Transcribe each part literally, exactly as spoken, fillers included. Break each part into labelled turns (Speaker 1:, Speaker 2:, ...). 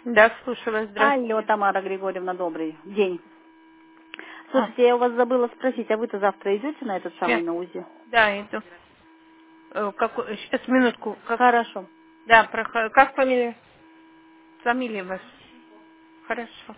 Speaker 1: Да, слушаю вас,
Speaker 2: Алло,
Speaker 1: здравствуйте.
Speaker 2: Тамара Григорьевна, добрый день.
Speaker 1: А,
Speaker 2: Слушайте, я у вас забыла спросить, а вы-то завтра идете на этот
Speaker 1: сейчас.
Speaker 2: самый на УЗИ?
Speaker 1: Да, иду. Э, какой- сейчас, минутку. Как,
Speaker 2: Хорошо.
Speaker 1: да, проход- как фамилия? Фамилия ваша. Хорошо.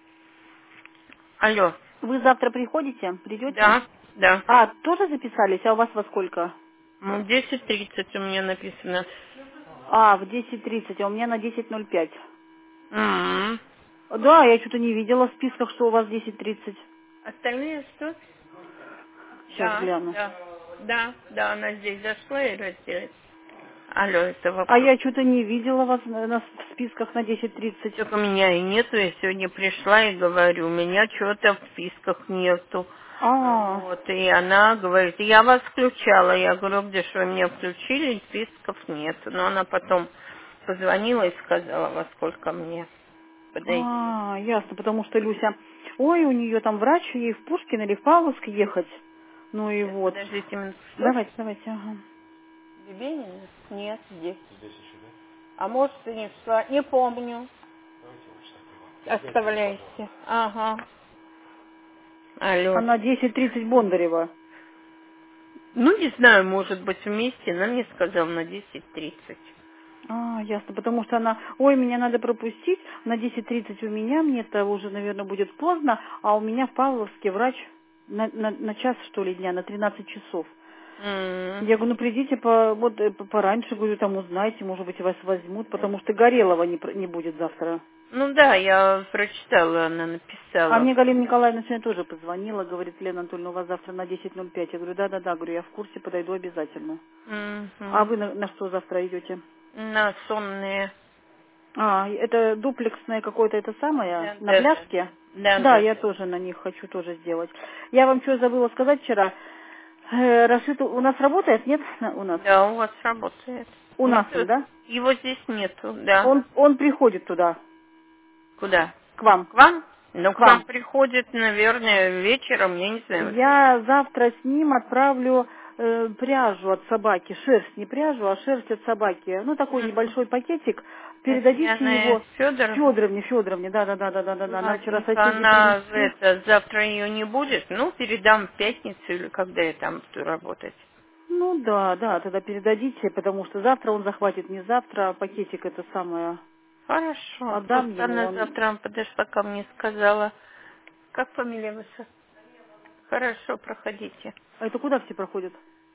Speaker 1: Алло.
Speaker 2: Вы завтра приходите? Придете?
Speaker 1: Да, да.
Speaker 2: А, тоже записались? А у вас во сколько?
Speaker 1: Ну, десять тридцать у меня написано.
Speaker 2: А, в десять тридцать, а у меня на десять ноль пять.
Speaker 1: М.
Speaker 2: Да, я что-то не видела в списках, что у вас десять тридцать.
Speaker 1: Остальные что?
Speaker 2: Сейчас
Speaker 1: Да,
Speaker 2: гляну.
Speaker 1: да. Да, да, она здесь зашла и разделась. Алло, это
Speaker 2: А
Speaker 1: вопрос.
Speaker 2: я что-то не видела вас на, на- в списках на десять тридцать.
Speaker 1: Так у меня и нету, я сегодня пришла и говорю, у меня что-то в списках нету.
Speaker 2: А,
Speaker 1: Вот, и она говорит, я вас включала. Я говорю, где же вы меня включили, списков нет. Но она потом позвонила и сказала, во сколько мне подойти.
Speaker 2: а, ясно, потому что Люся, ой, у нее там врач, ей в Пушкин или в Павловск ехать. Ну и
Speaker 1: Сейчас,
Speaker 2: вот.
Speaker 1: подождите минутку. Что?
Speaker 2: Давайте, давайте, ага.
Speaker 1: Бебенина? Нет, здесь. А может и не шла, не помню. Оставляйте. Ага. Алло.
Speaker 2: Она десять тридцать Бондарева.
Speaker 1: Ну, не знаю, может быть, вместе. Она мне сказала на десять тридцать.
Speaker 2: А, ясно, потому что она, ой, меня надо пропустить, на десять тридцать у меня, мне-то уже, наверное, будет поздно, а у меня в Павловске врач на, на, на час, что ли, дня, на тринадцать часов.
Speaker 1: М.
Speaker 2: Я говорю, ну придите по, вот, э, по- пораньше, говорю, там узнайте, может быть, вас возьмут, потому что Горелого не, пр- не будет завтра.
Speaker 1: Ну да, я прочитала, она
Speaker 2: А
Speaker 1: написала.
Speaker 2: мне Галина Николаевна сегодня тоже позвонила, говорит, Лена Анатольевна, у вас завтра на десять ноль пять. Я говорю, да-да-да, говорю, я в курсе, подойду обязательно. А
Speaker 1: Мгм.
Speaker 2: вы на, на что завтра идете?
Speaker 1: На сонные.
Speaker 2: А, это дуплексное какое-то это самое,
Speaker 1: Да,
Speaker 2: на
Speaker 1: да, да.
Speaker 2: пляжке?
Speaker 1: Да,
Speaker 2: Да,
Speaker 1: да,
Speaker 2: я
Speaker 1: да.
Speaker 2: тоже на них хочу тоже сделать. Я вам что забыла сказать вчера? Э, Рашид у нас работает, нет, на- у нас?
Speaker 1: Да, у вас работает.
Speaker 2: У нас он,
Speaker 1: Нету?
Speaker 2: да?
Speaker 1: Его здесь нету, да.
Speaker 2: Он, он приходит туда,
Speaker 1: Куда?
Speaker 2: к вам,
Speaker 1: К вам? Ну,
Speaker 2: к
Speaker 1: к вам
Speaker 2: вам.
Speaker 1: приходит, наверное, вечером, я не знаю.
Speaker 2: Я завтра с ним отправлю э, пряжу от собаки, шерсть, не пряжу, а шерсть от собаки. Ну, такой
Speaker 1: Мгм.
Speaker 2: небольшой пакетик. Передадите
Speaker 1: Татьяна
Speaker 2: его
Speaker 1: Федор.
Speaker 2: Федоровне, Федоровне, да-да-да-да-да-да. Она вчера
Speaker 1: Ладненько,
Speaker 2: соседи
Speaker 1: она
Speaker 2: принесли.
Speaker 1: это, завтра ее не будет. Ну, передам в пятницу или когда я там буду работать.
Speaker 2: Ну да, да, тогда передадите, потому что завтра он захватит, не завтра, а пакетик это самое
Speaker 1: Хорошо.
Speaker 2: отдам
Speaker 1: Просто
Speaker 2: ему.
Speaker 1: она
Speaker 2: Он...
Speaker 1: завтра подошла ко мне и сказала, как фамилия ваша? Хорошо, проходите.
Speaker 2: А это куда все проходят?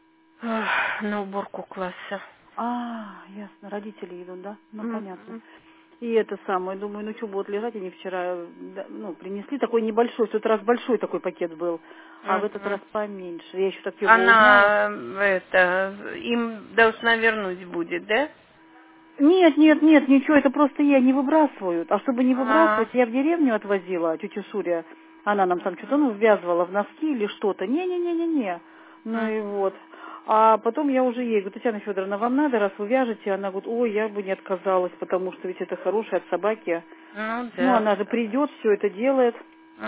Speaker 1: Ах, на уборку класса.
Speaker 2: А, ясно, родители идут, да? Ну понятно.
Speaker 1: Мгм.
Speaker 2: И это самое, думаю, ну что будут лежать, они вчера, да, ну, принесли такой небольшой, в тот раз большой такой пакет был, а в этот раз
Speaker 1: Мгм.
Speaker 2: поменьше. Я еще так его узнаю.
Speaker 1: Она э, это им должна вернуть будет, да?
Speaker 2: Нет, нет, нет, ничего, это просто я не выбрасывают. А чтобы не
Speaker 1: А,
Speaker 2: выбрасывать, я в деревню отвозила тетю Шуря. Она нам там что-то, ну, ввязывала в носки или что-то. Не-не-не-не-не. Ну и вот.
Speaker 1: мгм.
Speaker 2: А потом я уже ей говорю, Татьяна Федоровна, вам надо, раз вы вяжете? Она говорит, ой, я бы не отказалась, потому что ведь это хорошее от собаки.
Speaker 1: Ну
Speaker 2: Ну,
Speaker 1: да,
Speaker 2: она же
Speaker 1: да.
Speaker 2: придет, все это делает.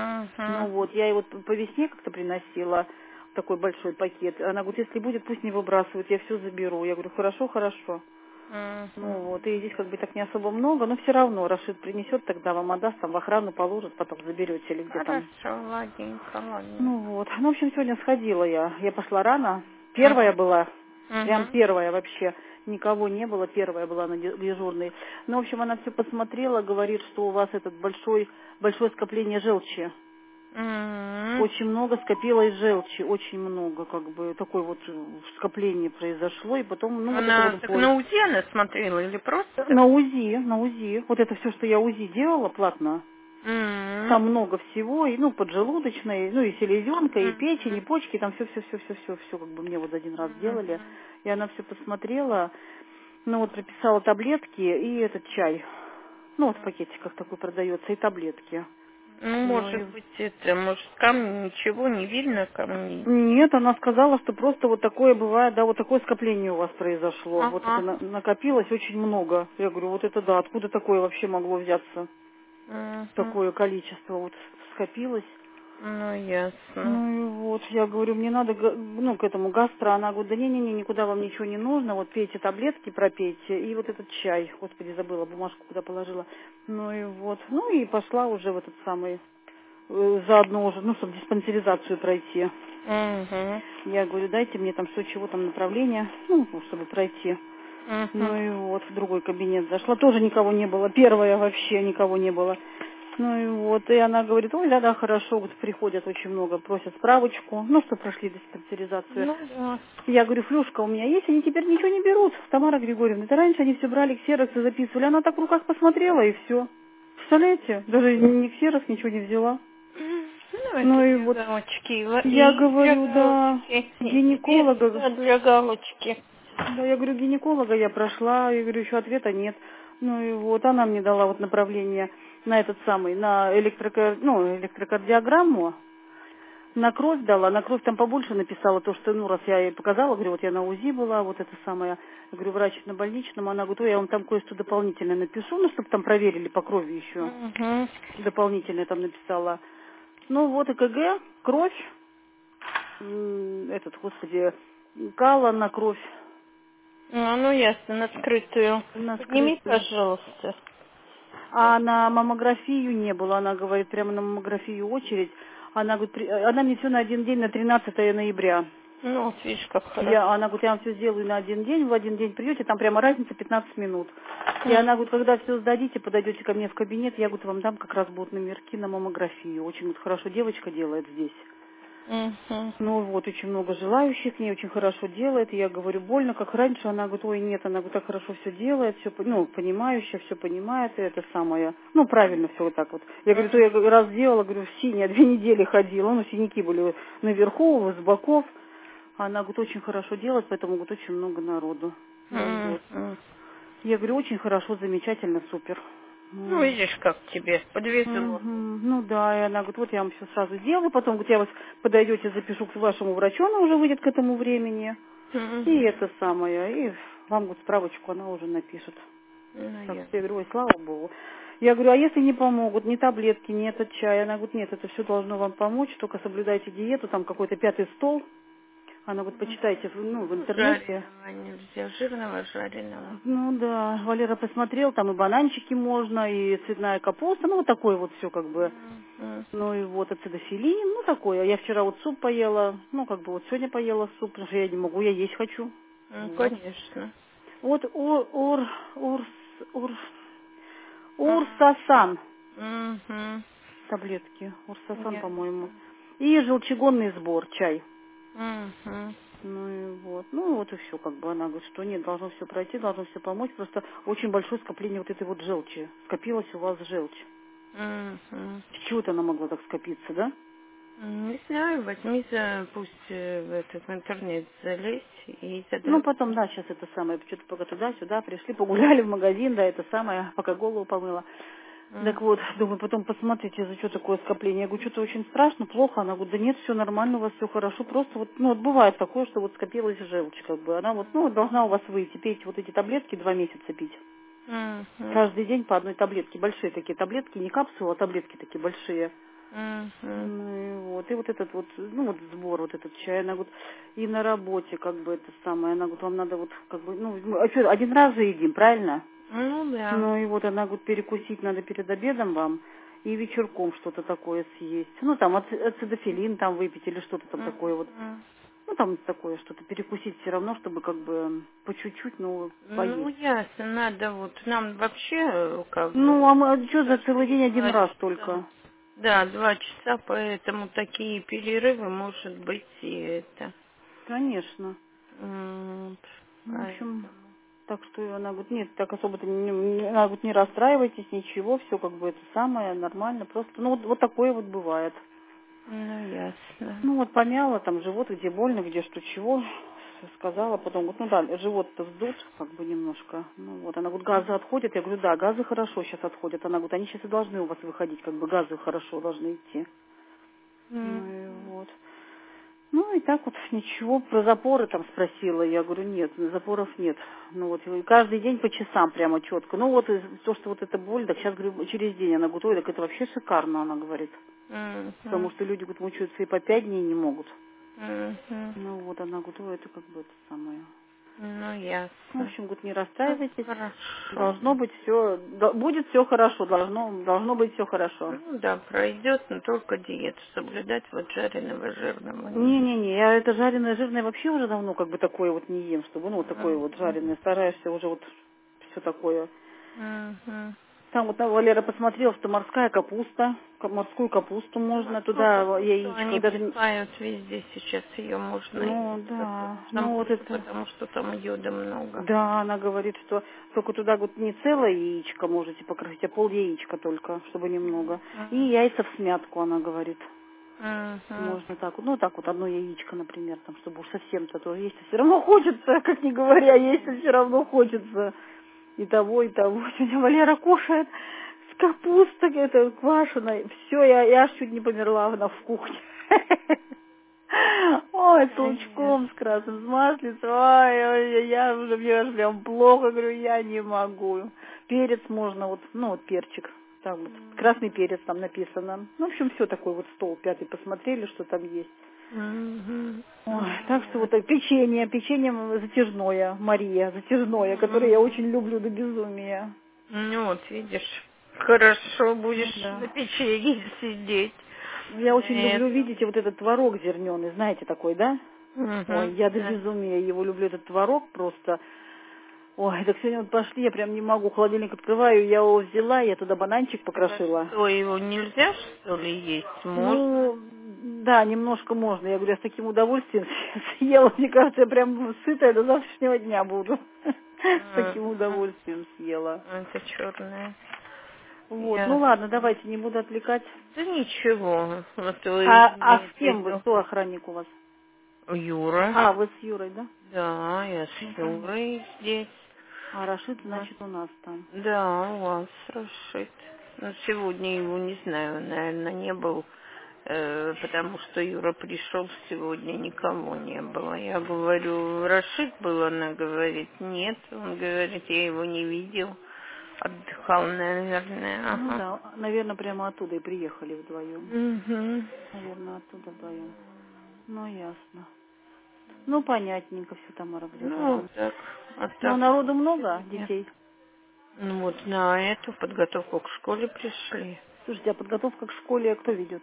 Speaker 2: Ну
Speaker 1: Мгм.
Speaker 2: вот, я ей вот по весне как-то приносила такой большой пакет. Она говорит, если будет, пусть не выбрасывают, я все заберу. Я говорю, хорошо, хорошо. Ну
Speaker 1: Мгм.
Speaker 2: вот, и здесь как бы так не особо много, но все равно Рашид принесет, тогда вам отдаст, там в охрану положит, потом заберете или где там.
Speaker 1: Хорошо, ладненько, ладненько.
Speaker 2: Ну вот, ну в общем сегодня сходила я, я пошла рано, первая
Speaker 1: Мгм.
Speaker 2: была, прям
Speaker 1: Мгм.
Speaker 2: первая вообще, никого не было, первая была на де- дежурной. Ну в общем она все посмотрела, говорит, что у вас этот большой, большое скопление желчи.
Speaker 1: Мгм.
Speaker 2: Очень много скопилось желчи, очень много, как бы, такое вот э, скопление произошло, и потом, ну, вот это
Speaker 1: Она
Speaker 2: вот
Speaker 1: так
Speaker 2: боль.
Speaker 1: на УЗИ она смотрела или просто?
Speaker 2: На УЗИ, на УЗИ. Вот это все, что я УЗИ делала платно.
Speaker 1: Мгм.
Speaker 2: Там много всего, и, ну, поджелудочной, ну, и селезенка, и печень, и
Speaker 1: Мгм.
Speaker 2: почки, там все, все, все, все, все, все, как бы мне вот один раз делали.
Speaker 1: Мгм.
Speaker 2: И она все посмотрела, ну, вот прописала таблетки и этот чай. Ну, вот в пакетиках такой продается, и таблетки.
Speaker 1: Ну,
Speaker 2: Ну,
Speaker 1: может
Speaker 2: и
Speaker 1: быть, это, может, камни, ничего не видно камней.
Speaker 2: нет, она сказала, что просто вот такое бывает, да, вот такое скопление у вас произошло. Вот это
Speaker 1: Ага.
Speaker 2: на- накопилось очень много. Я говорю, вот это да, откуда такое вообще могло взяться?
Speaker 1: Мгм.
Speaker 2: Такое количество вот скопилось.
Speaker 1: Ну, ясно.
Speaker 2: Ну и вот, я говорю, мне надо, га- ну, к этому гастро. Она говорит, да не-не-не, никуда вам ничего не нужно, вот пейте таблетки, пропейте, и вот этот чай, господи, забыла, бумажку куда положила. Ну и вот, ну и пошла уже в этот самый, э, заодно уже, ну, чтобы диспансеризацию пройти.
Speaker 1: Угу.
Speaker 2: Я говорю, дайте мне там что, чего там направление, ну, чтобы пройти.
Speaker 1: Угу.
Speaker 2: Ну и вот, в другой кабинет зашла, тоже никого не было, первая вообще никого не было. Ну и вот, и она говорит, ой, да-да, хорошо, вот приходят очень много, просят справочку, ну, что прошли диспансеризацию.
Speaker 1: Ну, да.
Speaker 2: Я говорю, флюшка у меня есть, они теперь ничего не берут, Тамара Григорьевна. Это раньше они все брали ксероксы, записывали, она так в руках посмотрела и все. Представляете, даже ни ксерокс ничего не взяла.
Speaker 1: Ну,
Speaker 2: Ну
Speaker 1: это
Speaker 2: и
Speaker 1: для
Speaker 2: вот,
Speaker 1: галочки.
Speaker 2: я
Speaker 1: И для
Speaker 2: говорю, да,
Speaker 1: галочки. И
Speaker 2: гинеколога,
Speaker 1: да, для галочки.
Speaker 2: да, я говорю, гинеколога я прошла, я говорю, еще ответа нет. Ну и вот она мне дала вот направление на этот самый, на электрокар... ну, электрокардиограмму, на кровь дала, на кровь там побольше написала, то, что, ну, раз я ей показала, говорю, вот я на УЗИ была, вот это самое, я говорю, врач на больничном, она говорит, ой, я вам там кое-что дополнительно напишу, ну, чтобы там проверили по крови еще,
Speaker 1: Угу.
Speaker 2: дополнительно там написала. Ну, вот ЭКГ, кровь, м, этот, господи, кала на кровь,
Speaker 1: Ну, ну, ясно, на скрытую.
Speaker 2: на
Speaker 1: Подними,
Speaker 2: скрытую.
Speaker 1: пожалуйста.
Speaker 2: А на маммографию не было. Она говорит, прямо на маммографию очередь. Она говорит, при- она мне все на один день, на тринадцатое ноября.
Speaker 1: Ну, вот видишь, как хорошо.
Speaker 2: Я, она говорит, я вам все сделаю на один день, в один день придете, там прямо разница пятнадцать минут. И
Speaker 1: М.
Speaker 2: она говорит, когда все сдадите, подойдете ко мне в кабинет, я, говорит, вам дам как раз будут номерки на маммографию. Очень говорит, хорошо девочка делает здесь.
Speaker 1: Мгм.
Speaker 2: Ну вот, очень много желающих, к ней очень хорошо делает. И я говорю, больно, как раньше. Она говорит, ой, нет, она говорит, так хорошо все делает, все, ну, понимающая, все понимает, и это самое, ну, правильно все вот так вот. Я говорю, то я говорю, раз делала, говорю, в синяя, две недели ходила, ну, синяки были наверху, с боков. Она говорит, очень хорошо делает, поэтому, говорит, очень много народу. Ну вот.
Speaker 1: Мгм.
Speaker 2: Я говорю, очень хорошо, замечательно, супер.
Speaker 1: Ну,
Speaker 2: Ну.
Speaker 1: видишь, как тебе подвезло.
Speaker 2: Мгм. Ну да, и она говорит, вот я вам все сразу сделаю, потом, говорит, я вас подойдете, запишу к вашему врачу, она уже выйдет к этому времени. И
Speaker 1: Мгм.
Speaker 2: это самое, и вам, говорит, справочку она уже напишет.
Speaker 1: Ну,
Speaker 2: Так
Speaker 1: я.
Speaker 2: что я говорю, ой, слава богу. Я говорю, а если не помогут, ни таблетки, ни этот чай? Она говорит, нет, это все должно вам помочь, только соблюдайте диету, там какой-то пятый стол. Она говорит, почитайте, ну, в
Speaker 1: Ну,
Speaker 2: интернете.
Speaker 1: жареного нельзя, жирного жареного.
Speaker 2: Ну да, Валера посмотрел, там и бананчики можно, и цветная капуста, ну вот такое вот все как бы.
Speaker 1: Мгм.
Speaker 2: Ну и вот ацидофилин, ну такое. Я вчера вот суп поела, ну как бы вот сегодня поела суп, потому что я не могу, я есть хочу.
Speaker 1: Ну,
Speaker 2: Вот.
Speaker 1: конечно.
Speaker 2: Вот ур, ур, урс, ур,
Speaker 1: М.
Speaker 2: урсасан
Speaker 1: Мгм.
Speaker 2: таблетки, урсасан, по-моему.
Speaker 1: Ясно.
Speaker 2: И желчегонный сбор, чай.
Speaker 1: Мгм.
Speaker 2: Ну и вот, ну вот и все, как бы она говорит, что нет, должно все пройти, должно все помочь, просто очень большое скопление вот этой вот желчи. Скопилась у вас желчь.
Speaker 1: Мгм.
Speaker 2: С чего-то она могла так скопиться, да?
Speaker 1: Не знаю, возьми за, пусть э, в этот в интернет залезь и
Speaker 2: Ну,
Speaker 1: задай.
Speaker 2: потом, да, сейчас это самое, что-то пока туда-сюда пришли, погуляли в магазин, да, это самое, пока голову помыла.
Speaker 1: М.
Speaker 2: Так вот, думаю, потом посмотрите, за что такое скопление. Я говорю, что-то очень страшно, плохо. Она говорит, да нет, все нормально, у вас все хорошо. Просто вот, ну, вот бывает такое, что вот скопилась желчь, как бы. Она вот, ну, вот должна у вас выйти. Пейте вот эти таблетки два месяца пить.
Speaker 1: Мгм.
Speaker 2: Каждый день по одной таблетке. Большие такие таблетки, не капсулы, а таблетки такие большие.
Speaker 1: Мгм.
Speaker 2: Ну и вот, и вот этот вот, ну вот сбор, вот этот чай, она говорит, и на работе, как бы, это самое, она говорит, вам надо вот, как бы, ну, мы- а что, один раз же едим, правильно?
Speaker 1: Ну да.
Speaker 2: Ну и вот она говорит, перекусить надо перед обедом вам, и вечерком что-то такое съесть. Ну, там, аци- ацидофилин там выпить или что-то там такое вот.
Speaker 1: Мгм.
Speaker 2: Ну, там такое, что-то перекусить все равно, чтобы как бы по чуть-чуть, ну,
Speaker 1: Ну,
Speaker 2: поесть.
Speaker 1: ясно, надо вот, нам вообще, э, как
Speaker 2: Ну,
Speaker 1: бы,
Speaker 2: а мы что за целый
Speaker 1: каждые
Speaker 2: день один
Speaker 1: два
Speaker 2: раз
Speaker 1: часа.
Speaker 2: только?
Speaker 1: Да, два часа, поэтому такие перерывы, может быть, и это.
Speaker 2: Конечно.
Speaker 1: М,
Speaker 2: Ну, в общем,
Speaker 1: Поэтому.
Speaker 2: так что она говорит, нет, так особо-то не, не- она говорит, не расстраивайтесь, ничего, все как бы это самое, нормально, просто, ну, вот, вот такое вот бывает.
Speaker 1: Ну, ясно.
Speaker 2: Ну, вот помяла там живот, где больно, где что, чего, сказала, потом, говорит, ну да, живот-то вздут, как бы немножко, ну вот, она говорит, газы отходят, я говорю, да, газы хорошо сейчас отходят, она говорит, они сейчас и должны у вас выходить, как бы газы хорошо должны идти. Ну
Speaker 1: М.
Speaker 2: и вот. Ну и так вот ничего, про запоры там спросила, я говорю, нет, запоров нет. Ну вот и каждый день по часам прямо четко. Ну вот и то, что вот эта боль, так сейчас, говорю, через день она говорит, ой, так это вообще шикарно, она говорит. Потому
Speaker 1: Мгм.
Speaker 2: что люди, говорит, мучаются и по пять дней не могут.
Speaker 1: Мгм.
Speaker 2: Ну вот она говорит, ой, это как бы это самое.
Speaker 1: Ну,
Speaker 2: Ну, в
Speaker 1: ясно.
Speaker 2: общем, говорит, не
Speaker 1: Ну,
Speaker 2: расстраивайтесь.
Speaker 1: хорошо.
Speaker 2: Должно быть все, будет все хорошо, должно, должно быть все хорошо.
Speaker 1: Ну да, пройдет, но только диету соблюдать, вот жареного жирного не.
Speaker 2: Не-не-не, я это жареное жирное вообще уже давно как бы такое вот не ем, чтобы, ну, вот такое вот
Speaker 1: Мгм.
Speaker 2: жареное, стараешься уже вот все такое.
Speaker 1: Мгм.
Speaker 2: Там вот Валера посмотрел, что морская капуста, ка- морскую капусту можно,
Speaker 1: Морскую
Speaker 2: туда
Speaker 1: капусту
Speaker 2: яичко,
Speaker 1: они
Speaker 2: даже, н-
Speaker 1: пихают везде сейчас, ее можно
Speaker 2: ну,
Speaker 1: есть.
Speaker 2: да,
Speaker 1: Там
Speaker 2: ну, вот
Speaker 1: просто
Speaker 2: это,
Speaker 1: потому, что там йода много.
Speaker 2: да, она говорит, что только туда вот не целое яичко можете покрыть, а пол яичка только, чтобы немного. И
Speaker 1: Мгм.
Speaker 2: яйца в смятку, она говорит.
Speaker 1: Мгм.
Speaker 2: Можно так вот, ну так вот, одно яичко, например, там, чтобы уж совсем-то тоже есть, все равно хочется, как ни говоря, есть все равно хочется. И того, и того. Сегодня Валера кушает с капустой, это квашеной. Все, я, я аж чуть не померла на в кухне. Ой, с лучком, с
Speaker 1: Конечно.
Speaker 2: красным, с маслицем. Ой, ой, я уже, мне аж прям плохо, говорю, я не могу. Перец можно, вот, ну вот перчик. Там вот красный перец там написано. Ну, в общем, все такой вот стол пятый посмотрели, что там есть.
Speaker 1: Мгм.
Speaker 2: Ой,
Speaker 1: Ну,
Speaker 2: так что вот так, печенье, печенье затяжное, Мария, затяжное, которое я
Speaker 1: Мгм.
Speaker 2: очень люблю до безумия.
Speaker 1: Ну вот, видишь, хорошо
Speaker 2: Ну
Speaker 1: будешь
Speaker 2: да.
Speaker 1: на печенье сидеть.
Speaker 2: Я
Speaker 1: На
Speaker 2: очень люблю,
Speaker 1: этом.
Speaker 2: видите, вот этот творог зерненый, знаете такой, да? Ой,
Speaker 1: Мгм.
Speaker 2: я до
Speaker 1: Да.
Speaker 2: безумия его люблю, этот творог просто. Ой, так сегодня вот пошли, я прям не могу, холодильник открываю, я его взяла, я туда бананчик
Speaker 1: За
Speaker 2: покрошила.
Speaker 1: что его нельзя, что ли, есть? Можно.
Speaker 2: Ну, да, немножко можно. Я говорю, я с таким удовольствием съела. Мне кажется, я прям сытая до завтрашнего дня буду. С таким
Speaker 1: Мгм.
Speaker 2: удовольствием съела.
Speaker 1: Это черное.
Speaker 2: Вот, ну ладно,
Speaker 1: Ясно.
Speaker 2: давайте, не буду отвлекать.
Speaker 1: Да ничего, вот вы
Speaker 2: А, а с
Speaker 1: имеете в
Speaker 2: кем вы?
Speaker 1: виду.
Speaker 2: Кто охранник у вас?
Speaker 1: Юра.
Speaker 2: А, вы с Юрой, да?
Speaker 1: Да, я
Speaker 2: Ну,
Speaker 1: с
Speaker 2: понятно.
Speaker 1: Юрой здесь.
Speaker 2: А Рашид,
Speaker 1: Вот.
Speaker 2: значит, у нас там.
Speaker 1: Да, у вас Рашид. Но сегодня его не знаю, наверное, не был, э, потому что Юра пришел сегодня, никого не было. Я говорю, Рашид был, она говорит, нет. Он говорит, я его не видел. Отдыхал, наверное,
Speaker 2: Ну
Speaker 1: ага.
Speaker 2: да, наверное, прямо оттуда и приехали вдвоем.
Speaker 1: Угу.
Speaker 2: Наверное, оттуда вдвоем. Ну, ясно. Ну, понятненько все, Тамара
Speaker 1: Ну,
Speaker 2: Григорьевна.
Speaker 1: так, а
Speaker 2: Ну, а
Speaker 1: так
Speaker 2: народу много
Speaker 1: сегодня.
Speaker 2: детей?
Speaker 1: Ну вот на эту подготовку к школе пришли.
Speaker 2: Слушайте, а подготовка к школе кто ведет?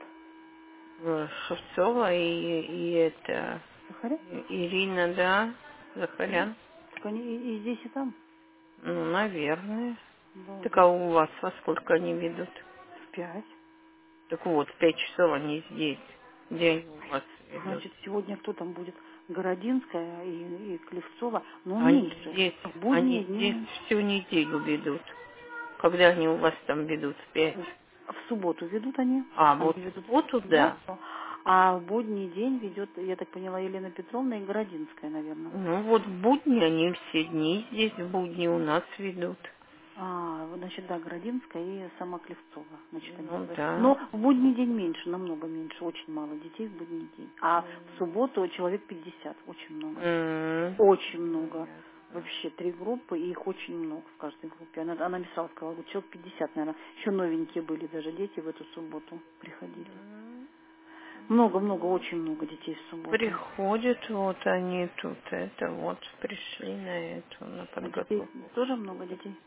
Speaker 1: Э, Шевцова и, и это
Speaker 2: Захаря?
Speaker 1: и- Ирина, да,
Speaker 2: Да?
Speaker 1: Захарян.
Speaker 2: Так они и, и здесь, и там?
Speaker 1: Ну, наверное. Так а
Speaker 2: Обалдеть.
Speaker 1: у вас во сколько они ведут?
Speaker 2: В пять.
Speaker 1: Так вот, в пять часов они здесь. Где они у вас ведут?
Speaker 2: Значит, сегодня кто там будет? Городинская и, и Клевцова, но
Speaker 1: Они
Speaker 2: меньше.
Speaker 1: здесь,
Speaker 2: В
Speaker 1: они
Speaker 2: будние
Speaker 1: здесь
Speaker 2: дни,
Speaker 1: всю неделю ведут. Когда они у вас там ведут? В пять?
Speaker 2: в субботу ведут они.
Speaker 1: А,
Speaker 2: Они
Speaker 1: вот в
Speaker 2: ведут
Speaker 1: субботу,
Speaker 2: в
Speaker 1: да.
Speaker 2: субботу. А в будний день ведет, я так поняла, Елена Петровна и Городинская, наверное.
Speaker 1: Ну вот в будни они все дни здесь, в будни у нас ведут.
Speaker 2: А, вот, значит, да, Городинская и сама Клевцова. Значит, они
Speaker 1: Ну
Speaker 2: говорят.
Speaker 1: да.
Speaker 2: Но в будний день меньше, намного меньше, очень мало детей в будний день. А в субботу человек пятьдесят, очень много.
Speaker 1: М.
Speaker 2: Очень
Speaker 1: Ну,
Speaker 2: много.
Speaker 1: ясно.
Speaker 2: Вообще три группы, и их очень много в каждой группе. Она, она написала, сказала, говорит, человек пятьдесят, наверное. Еще новенькие были даже дети в эту субботу приходили.
Speaker 1: М.
Speaker 2: Много-много, очень много детей в субботу.
Speaker 1: Приходят вот они тут, это вот, пришли на эту, на
Speaker 2: А детей
Speaker 1: подготовку к
Speaker 2: тоже много
Speaker 1: школе.
Speaker 2: детей?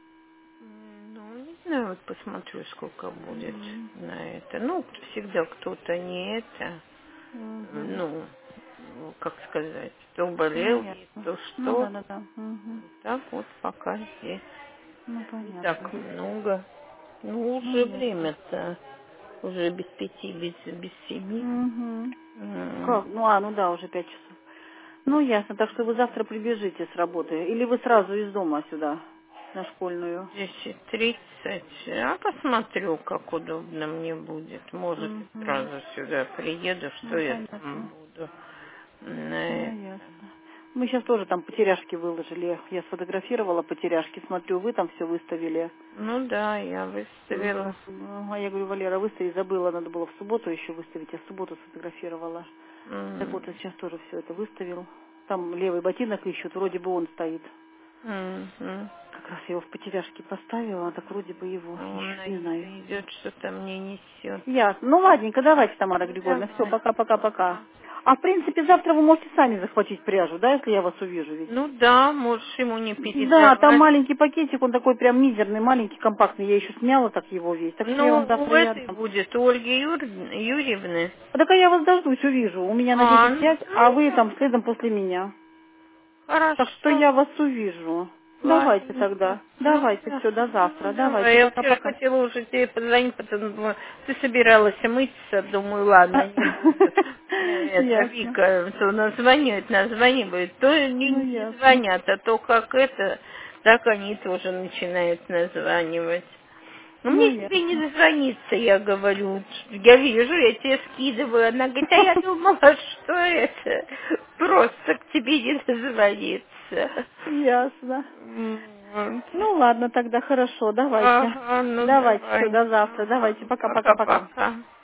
Speaker 1: М, Ну, не знаю, вот посмотрю, сколько будет
Speaker 2: Мгм.
Speaker 1: на это. Ну, всегда кто-то не это, э,
Speaker 2: Мгм.
Speaker 1: ну, ну, как сказать, то
Speaker 2: Ну,
Speaker 1: болел, есть
Speaker 2: ясно.
Speaker 1: то
Speaker 2: Ну,
Speaker 1: что.
Speaker 2: да-да-да. Мгм.
Speaker 1: Вот так вот пока здесь
Speaker 2: Ну,
Speaker 1: не так
Speaker 2: понятно.
Speaker 1: много. Ну,
Speaker 2: Ну,
Speaker 1: уже
Speaker 2: ясно.
Speaker 1: время-то, уже без пяти, без, без семи.
Speaker 2: Угу.
Speaker 1: М.
Speaker 2: Как? Ну, а, ну да, уже пять часов. Ну, ясно. Так что вы завтра прибежите с работы. Или вы сразу из дома сюда, на школьную?
Speaker 1: десять тридцать. А посмотрю, как удобно мне будет. Может, и
Speaker 2: Угу.
Speaker 1: сразу сюда приеду, что
Speaker 2: Ну,
Speaker 1: я там
Speaker 2: понятно.
Speaker 1: буду. На
Speaker 2: Ну,
Speaker 1: это.
Speaker 2: ясно. Мы сейчас тоже там потеряшки выложили. Я сфотографировала потеряшки. Смотрю, вы там все выставили.
Speaker 1: Ну да, я
Speaker 2: М,
Speaker 1: выставила.
Speaker 2: ну, а я говорю, Валера, выстави, забыла, надо было в субботу еще выставить. Я в субботу сфотографировала. Так
Speaker 1: М.
Speaker 2: вот, я сейчас тоже все это выставил. Там левый ботинок ищут, вроде бы он стоит.
Speaker 1: Мгм.
Speaker 2: Как раз я его в потеряшке поставила, а так вроде бы его
Speaker 1: Он
Speaker 2: ищут,
Speaker 1: на
Speaker 2: не знаю.
Speaker 1: идет, что-то мне несет.
Speaker 2: Ясно. Ну, ладненько, давайте, Тамара
Speaker 1: Ну,
Speaker 2: Григорьевна. Все,
Speaker 1: давай.
Speaker 2: пока-пока-пока. А в принципе, завтра вы можете сами захватить пряжу, да, если я вас увижу ведь?
Speaker 1: Ну да, можешь ему не
Speaker 2: Да, там
Speaker 1: передавать.
Speaker 2: маленький пакетик, он такой прям мизерный, маленький, компактный. Я еще смяла так его весь. Так что я
Speaker 1: Ну,
Speaker 2: вам
Speaker 1: у
Speaker 2: завтра и
Speaker 1: этой
Speaker 2: отдам.
Speaker 1: будет, у Ольги Юр... Юрьевны.
Speaker 2: А так а я вас дождусь, увижу. У меня на
Speaker 1: А,
Speaker 2: десять
Speaker 1: ну
Speaker 2: пять, а вы
Speaker 1: да,
Speaker 2: там следом после меня. Так что
Speaker 1: хорошо.
Speaker 2: я вас увижу. Давайте
Speaker 1: Ладненько.
Speaker 2: тогда.
Speaker 1: Ну
Speaker 2: Давайте,
Speaker 1: да.
Speaker 2: все, до
Speaker 1: Ну
Speaker 2: завтра.
Speaker 1: давай.
Speaker 2: Давайте,
Speaker 1: Я вчера
Speaker 2: пока-пока.
Speaker 1: хотела уже тебе позвонить, потом думаю, ты собиралась мыться, думаю, ладно, не буду. Э, Это
Speaker 2: Ясно.
Speaker 1: Вика, то назвонит, названивает, то не,
Speaker 2: Ну,
Speaker 1: не
Speaker 2: ясно.
Speaker 1: звонят, а то как это, так они тоже начинают названивать. Ну,
Speaker 2: Ну,
Speaker 1: мне тебе не
Speaker 2: ясно.
Speaker 1: дозвониться, я говорю. Я вижу, я тебе скидываю. Она говорит, а я думала, что это просто к тебе не дозвониться.
Speaker 2: Ясно.
Speaker 1: Вот.
Speaker 2: Ну, ладно, тогда хорошо, давайте.
Speaker 1: Ага, ну
Speaker 2: Давайте, все,
Speaker 1: давай.
Speaker 2: до завтра.
Speaker 1: Ага,
Speaker 2: Давайте, пока-пока-пока.
Speaker 1: пока-пока.